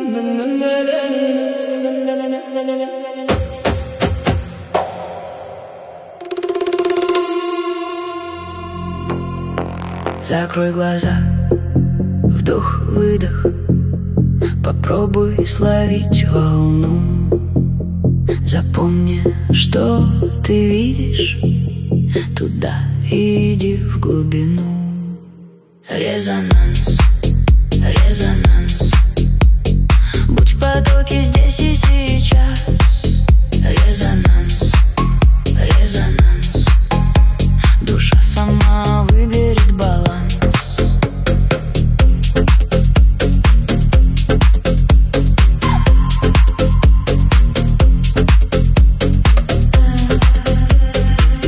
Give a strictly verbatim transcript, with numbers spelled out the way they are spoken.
Закрой глаза, вдох-выдох, попробуй словить волну. Запомни, что ты видишь, туда иди в глубину. Резонанс, резонанс.